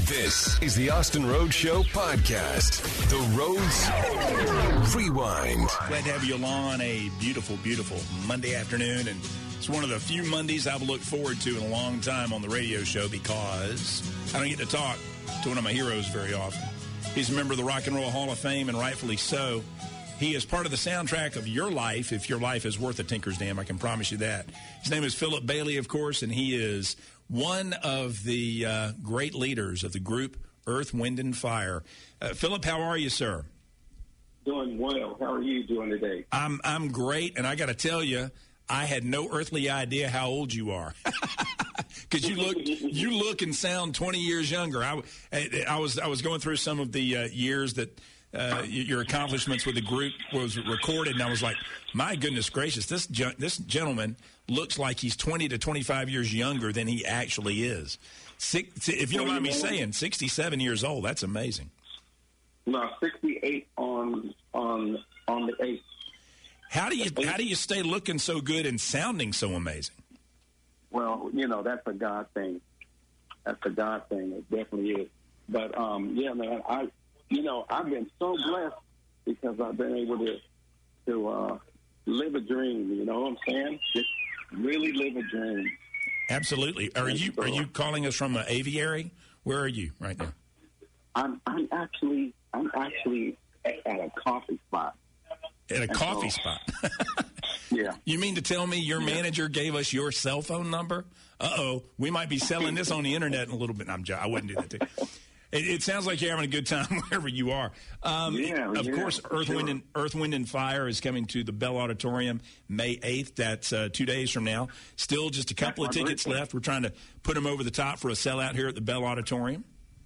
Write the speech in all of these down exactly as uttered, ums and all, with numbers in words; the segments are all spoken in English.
This is the Austin Rhodes Show podcast. The Rhodes Rewind. Glad to have you along a beautiful, beautiful Monday afternoon. And it's one of the few Mondays I've looked forward to in a long time on the radio show because I don't get to talk to one of my heroes very often. He's a member of the Rock and Roll Hall of Fame, and rightfully so. He is part of the soundtrack of your life, if your life is worth a tinker's damn, I can promise you that. His name is Philip Bailey, of course, and he is one of the uh, great leaders of the group Earth, Wind, and Fire. Uh, Philip, how are you, sir? Doing well. How are you doing today? I'm I'm great, and I got to tell you, I had no earthly idea how old you are. Because you look, you look and sound twenty years younger. I, I was I was going through some of the uh, years that uh, your accomplishments with the group was recorded, and I was like, my goodness gracious, this this gentleman looks like he's twenty to twenty-five years younger than he actually is. Six, if you don't mind me saying, sixty-seven years old. That's amazing. No, sixty-eight on on on the eighth. How do you how do you stay looking so good and sounding so amazing? Well, you know, that's a God thing. That's a God thing. It definitely is. But um, yeah, man, I you know I've been so blessed because I've been able to to uh, live a dream. You know what I'm saying? Just really live a dream. Absolutely. Are you are you calling us from an aviary? Where are you right now? I'm I'm actually I'm actually at a coffee spot. At a coffee so, spot. Yeah. You mean to tell me your yeah. manager gave us your cell phone number? Uh-oh. We might be selling this on the internet in a little bit. I'm I wouldn't do that to you. It, it sounds like you're having a good time wherever you are. Um, yeah, of yeah, course, Earth, sure. Wind, and, Earth, Wind, and Fire is coming to the Bell Auditorium May eighth. That's uh, two days from now. Still just a couple That's of tickets birthday. left. We're trying to put them over the top for a sellout here at the Bell Auditorium.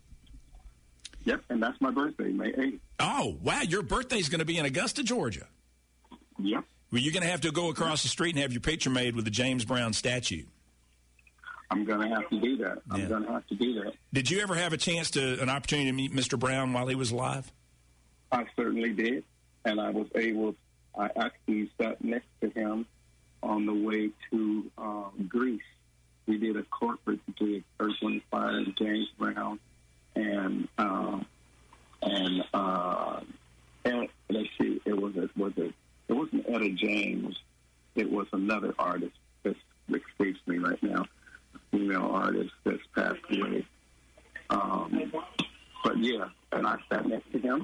Yep, and that's my birthday, May eighth. Oh, wow. Your birthday's going to be in Augusta, Georgia. Yep. Well, you're going to have to go across the street and have your picture made with the James Brown statue. I'm going to have to do that. I'm Yeah. going to have to do that. Did you ever have a chance to, an opportunity to meet Mister Brown while he was alive? I certainly did, and I was able, I actually sat next to him on the way to uh, Greece. We did a corporate gig, Earth, Wind, Fire, and James Brown, and uh, and uh, and let's see, it was a, was a, it wasn't Etta James, it was another artist that escapes me right now, a female artist that's passed away. Um, but yeah, and I sat next to him.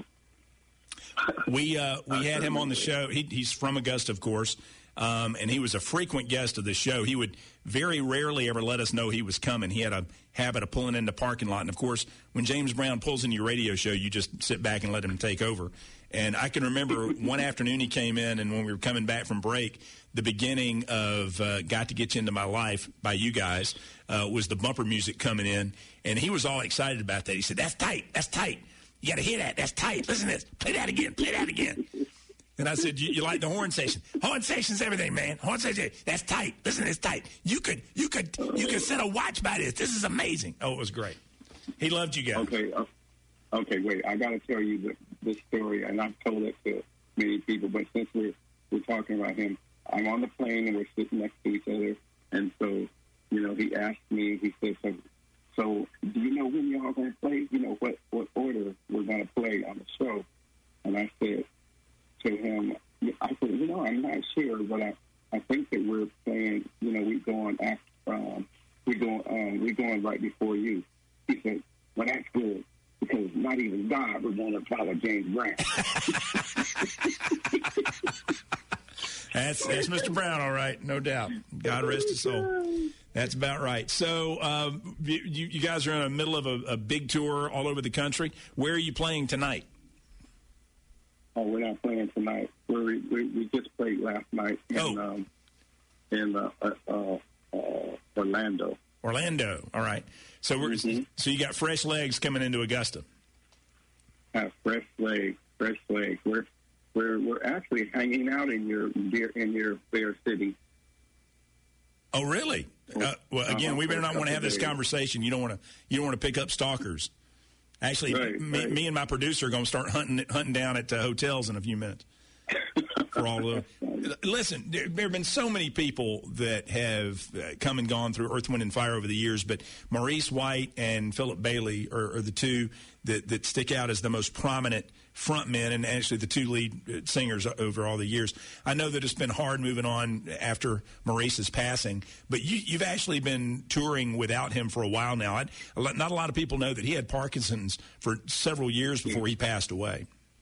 We uh, we had him on the show. He, he's from Augusta, of course, um, and he was a frequent guest of the show. He would very rarely ever let us know he was coming. He had a habit of pulling in the parking lot. And, of course, when James Brown pulls in your radio show, you just sit back and let him take over. And I can remember one afternoon he came in, and when we were coming back from break, the beginning of uh, Got to Get You Into My Life by you guys uh, was the bumper music coming in. And he was all excited about that. He said, that's tight, that's tight. You got to hear that. That's tight. Listen to this. Play that again. Play that again. And I said, you, you like the horn section? Horn section's everything, man. Horn section. That's tight. Listen to this tight. You could, you could, you could set a watch by this. This is amazing. Oh, it was great. He loved you guys. Okay. Uh, okay. Wait. I got to tell you this, this story, and I've told it to many people. But since we're we're talking about him, I'm on the plane and we're sitting next to each other, and so you know, he asked me. He said, "So, so do you know when y'all going to play? You know what what order we're going to play on the show?" And I said to him, I said, you know, I'm not sure, but I, I think that we're playing, you know, we're going after, um, we're going, um, we're going right before you. He said, well, that's good, because not even God would want to follow James Brown. That's that's Mister Brown, all right, no doubt. God rest his soul. That's about right. So um, you, you guys are in the middle of a, a big tour all over the country. Where are you playing tonight? Oh, we're not playing tonight. We're, we we just played last night in oh. um, in uh, uh, uh, Orlando. Orlando, all right. So we're mm-hmm. so you got fresh legs coming into Augusta. Have fresh legs, fresh legs. We're we're we're actually hanging out in your dear in your fair city. Oh, really? Uh, well, again, uh-huh. we better not want to have this days. conversation. You don't want to you don't want to pick up stalkers. Actually, right, me, right. me and my producer are going to start hunting hunting down at uh, hotels in a few minutes for all of listen, there, there have been so many people that have uh, come and gone through Earth, Wind, and Fire over the years, but Maurice White and Philip Bailey are, are the two that, that stick out as the most prominent frontmen and actually the two lead singers over all the years. I know that it's been hard moving on after Maurice's passing, but you, you've actually been touring without him for a while now. I, not a lot of people know that he had Parkinson's for several years before he passed away.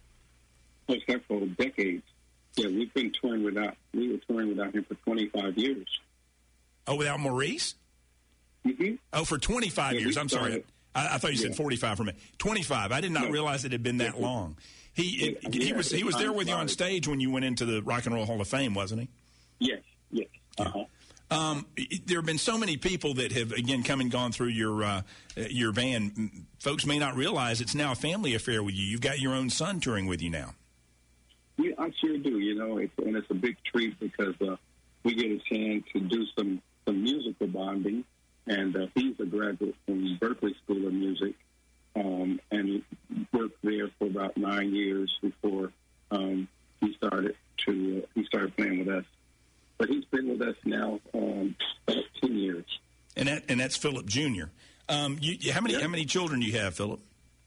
Oh, several decades. Yeah, we've been touring without, we were touring without him for twenty-five years. Oh, without Maurice? Mm-hmm. Oh, for twenty-five yeah, years. I'm sorry. I, I thought you said yeah. forty-five for a minute. twenty-five. I did not no. realize it had been that long. He it, he was he was there with you on stage when you went into the Rock and Roll Hall of Fame, wasn't he? Yes, yes. Uh-huh. Um, there have been so many people that have, again, come and gone through your uh, your band. Folks may not realize it's now a family affair with you. You've got your own son touring with you now. Yeah, I sure do. You know, it's, and it's a big treat because uh, we get a chance to do some, some musical bonding. And uh, he's a graduate from Berklee School of Music, um, and worked there for about nine years before um, he started to uh, he started playing with us. But he's been with us now um, about ten years. And that and that's Philip Junior Um, you, how many yeah. how many children do you have, Philip?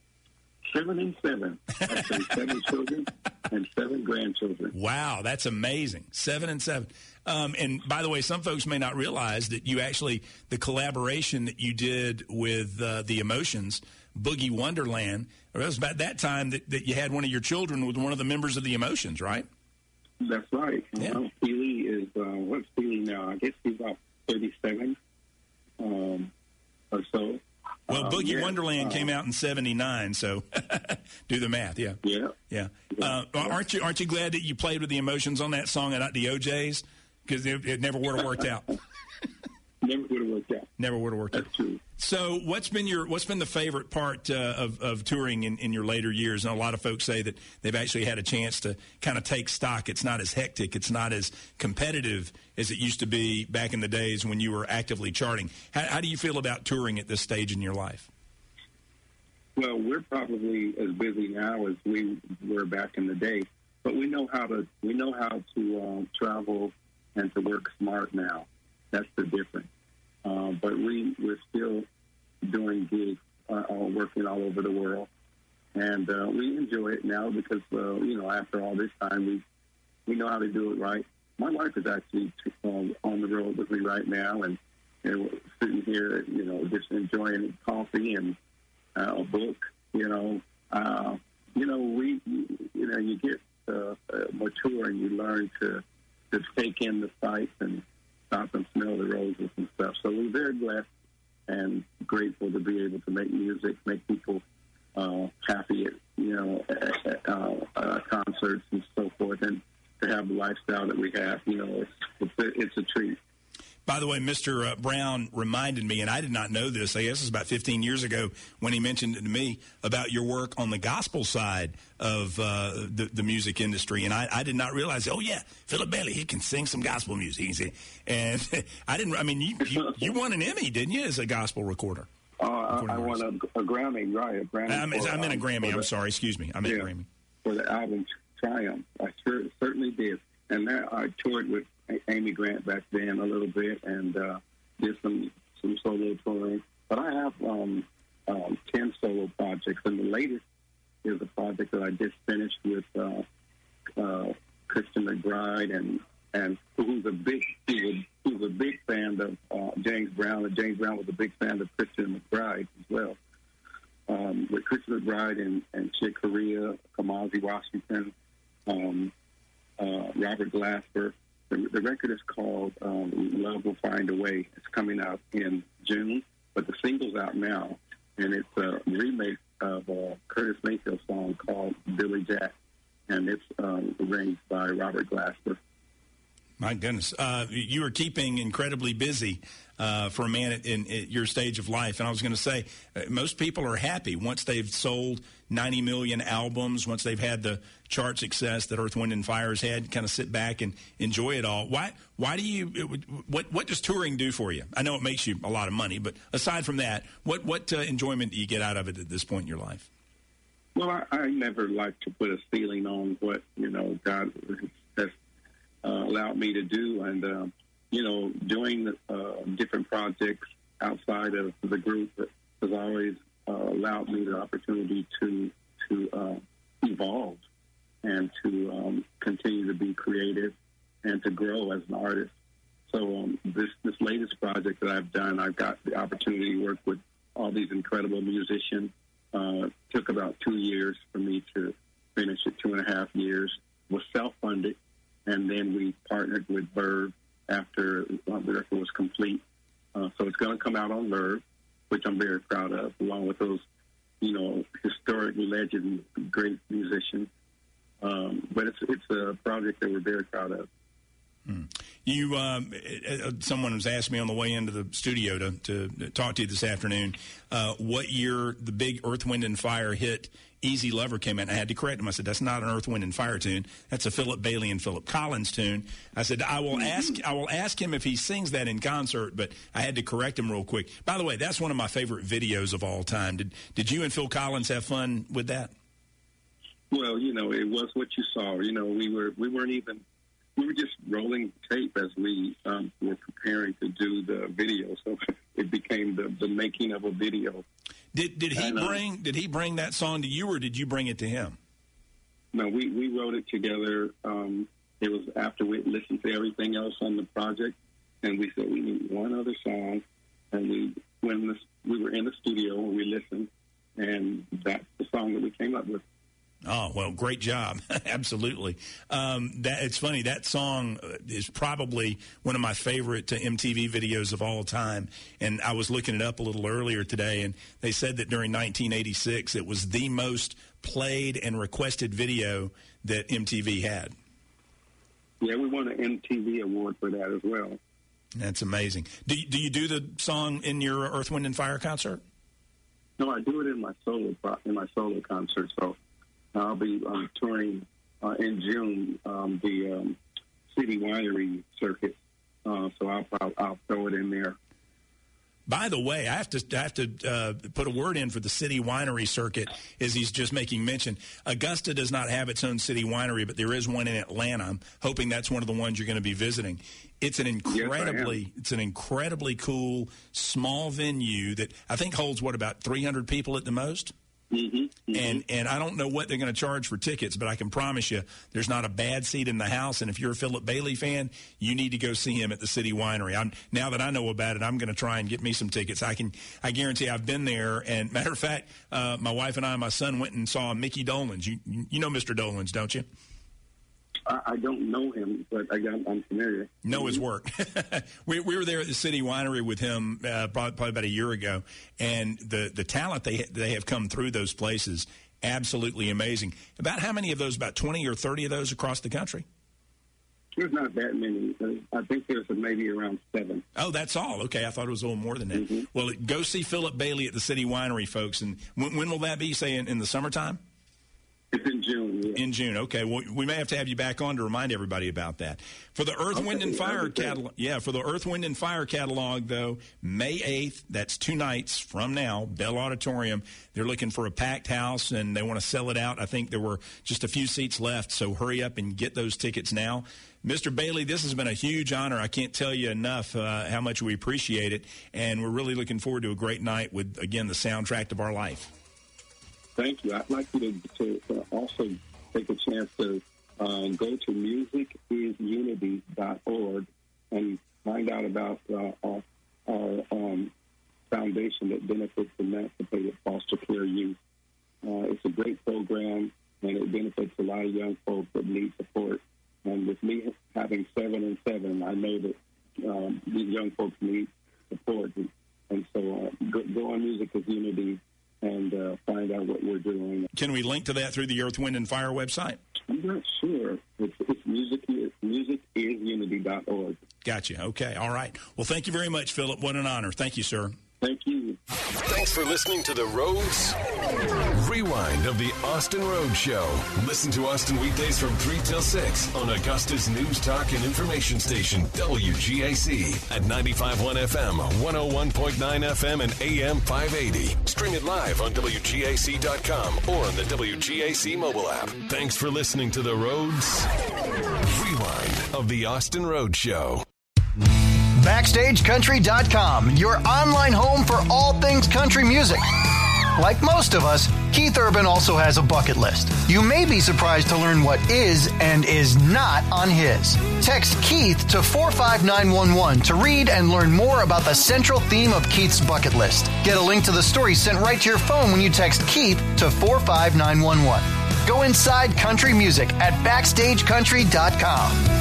Seven and seven. Actually, seven children and seven grandchildren. Wow, that's amazing. Seven and seven. Um, and by the way, some folks may not realize that you actually, the collaboration that you did with uh, the Emotions, Boogie Wonderland, it was about that time that, that you had one of your children with one of the members of the Emotions, right? That's right. Yeah. Uh, Steely is, uh, what's Steely now? I guess he's about thirty-seven um, or so. Well, um, Boogie yeah, Wonderland uh, came out in seventy-nine, so do the math. Yeah, yeah, yeah. Uh, aren't you aren't you glad that you played with the Emotions on that song and not the O Js? Because it, it never would have worked out. Never would have worked out. Never would have worked That's out. True. So, what's been your what's been the favorite part uh, of of touring in, in your later years? And a lot of folks say that they've actually had a chance to kind of take stock. It's not as hectic. It's not as competitive as it used to be back in the days when you were actively charting. How, how do you feel about touring at this stage in your life? Well, we're probably as busy now as we were back in the day, but we know how to we know how to um, travel and to work smart now. That's the difference. Uh, but we, we're still doing gigs, uh, all, working all over the world. And uh, we enjoy it now because, uh, you know, after all this time, we we know how to do it right. My wife is actually um, on the road with me right now, and, and we're sitting here, you know, just enjoying coffee and uh, a book, you know. Uh, you know, we, you know, you get uh, uh, mature and you learn to just take in the sights and stop and smell the roses and stuff. So we're very blessed and grateful to be able to make music, make people uh, happy at, you know, at, uh, uh, concerts and so forth, and to have the lifestyle that we have. You know, it's it's a, it's a treat. By the way, Mister Uh, Brown reminded me, and I did not know this, I guess it was about fifteen years ago when he mentioned it to me, about your work on the gospel side of uh, the, the music industry. And I, I did not realize, oh, yeah, Philip Bailey, he can sing some gospel music. He can sing. And I didn't, I mean, you, you, you won an Emmy, didn't you, as a gospel recorder? Uh, I, I won a, a Grammy, right, a Grammy. I'm, for, I'm in a Grammy, um, I'm the, sorry, excuse me. I'm in yeah, a Grammy. For the album Triumph. I sure, certainly did. And that, I toured with Amy Grant back then a little bit, and uh, did some some solo touring. But I have um, um, ten solo projects, and the latest is a project that I just finished with uh, uh, Christian McBride, and and who's a big who's a, who's a big fan of uh, James Brown, and James Brown was a big fan of Christian McBride as well. Um, with Christian McBride and, and Chick Corea, Kamasi Washington, um, uh, Robert Glasper. The, the record is called um, Love Will Find a Way. It's coming out in June, but the single's out now, and it's a remake of a Curtis Mayfield song called Billy Jack, and it's um, arranged by Robert Glasper. My goodness. Uh, you are keeping incredibly busy uh, for a man at, in, at your stage of life. And I was going to say, uh, most people are happy once they've sold ninety million albums, once they've had the chart success that Earth, Wind, and Fire has had, kind of sit back and enjoy it all. Why Why do you, it, what what does touring do for you? I know it makes you a lot of money, but aside from that, what, what uh, enjoyment do you get out of it at this point in your life? Well, I, I never like to put a ceiling on what, you know, God has uh, allowed me to do. And, uh, you know, doing uh, different projects outside of the group has always uh, allowed me the opportunity to, to uh, evolve and to um, continue to be creative and to grow as an artist. So um, this, this latest project that I've done, I've got the opportunity to work with all these incredible musicians. Uh, took about two years for me to finish it, two and a half years. Was self-funded, and then we partnered with Verve after uh, the record was complete. Uh, so it's going to come out on Verve, which I'm very proud of, along with those, you know, historic legend, great musicians. Um, but it's it's a project that we're very proud of. Hmm. You, um, someone was asking me on the way into the studio to, to talk to you this afternoon, uh, what year the big Earth, Wind, and Fire hit Easy Lover came out. I had to correct him. I said, that's not an Earth, Wind, and Fire tune. That's a Philip Bailey and Philip Collins tune. I said, I will ask I will ask him if he sings that in concert, but I had to correct him real quick. By the way, that's one of my favorite videos of all time. Did, did you and Phil Collins have fun with that? Well, you know, it was what you saw. You know, we, were, we weren't even... We were just rolling tape as we um, were preparing to do the video, so it became the, the making of a video. Did did he and, uh, bring did he bring that song to you, or did you bring it to him? No, we, we wrote it together. Um, it was after we listened to everything else on the project, and we said we need one other song. And we when this, we were in the studio and we listened, and that's the song that we came up with. Oh, well, great job. Absolutely. Um, that it's funny. That song is probably one of my favorite uh, M T V videos of all time. And I was looking it up a little earlier today, and they said that during nineteen eighty-six, it was the most played and requested video that M T V had. Yeah, we won an M T V award for that as well. That's amazing. Do you, do you do the song in your Earth, Wind, and Fire concert? No, I do it in my solo in my solo concert. So I'll be um, touring uh, in June um, the um, City Winery circuit, uh, so I'll, I'll, I'll throw it in there. By the way, I have to I have to uh, put a word in for the City Winery circuit, as he's just making mention. Augusta does not have its own City Winery, but there is one in Atlanta. I'm hoping that's one of the ones you're going to be visiting. It's an incredibly yes, it's an incredibly cool small venue that I think holds what, about three hundred people at the most. Mm-hmm, mm-hmm. And and I don't know what they're going to charge for tickets, but I can promise you there's not a bad seat in the house. And if you're a Philip Bailey fan, you need to go see him at the City Winery. I'm, now that I know about it, I'm going to try and get me some tickets. I can I guarantee I've been there. And matter of fact, uh, my wife and I and my son went and saw Mickey Dolenz. You you know Mister Dolenz, don't you? I, I don't know him, but I got, I'm familiar. Know his work. we, we were there at the City Winery with him uh, probably, probably about a year ago, and the, the talent they they have come through those places, absolutely amazing. About how many of those, about twenty or thirty of those across the country? There's not that many. I think there's maybe around seven. Oh, that's all. Okay, I thought it was a little more than that. Mm-hmm. Well, go see Philip Bailey at the City Winery, folks. And when, when will that be, say, in, in the summertime? It's in June. Yeah. In June, okay. Well, we may have to have you back on to remind everybody about that. For the Earth, okay, Wind, and Fire catalog, yeah, for the Earth, Wind, and Fire catalog, though, May eighth, that's two nights from now, Bell Auditorium. They're looking for a packed house, and they want to sell it out. I think there were just a few seats left, so hurry up and get those tickets now. Mister Bailey, this has been a huge honor. I can't tell you enough uh, how much we appreciate it, and we're really looking forward to a great night with, again, the soundtrack of our life. Thank you. I'd like you to, to, to also take a chance to uh, go to music is unity dot org and find out about uh, our, our um, foundation that benefits emancipated foster care youth. Uh, it's a great program, and it benefits a lot of young folks that need support. And with me having seven and seven, I know that um, these young folks need support. And, and so uh, go, go on Music is Unity and uh, find out what we're doing. Can we link to that through the Earth, Wind, and Fire website? I'm not sure. It's, it's music, music is unity dot org. Gotcha. Okay. All right. Well, thank you very much, Philip. What an honor. Thank you, sir. Thank you. Thanks for listening to The Rhodes Rewind of the Austin Road Show. Listen to Austin weekdays from three till six on Augusta's News Talk and Information Station, W G A C, at ninety-five point one F M, one oh one point nine F M, and A M five eighty. Stream it live on W G A C dot com or on the W G A C mobile app. Thanks for listening to the Roads Rewind of the Austin Road Show. Backstage Country dot com, your online home for all things country music. Like most of us, Keith Urban also has a bucket list. You may be surprised to learn what is and is not on his. Text Keith to four five nine one one to read and learn more about the central theme of Keith's bucket list. Get a link to the story sent right to your phone when you text Keith to four five nine one one. Go inside country music at Backstage Country dot com.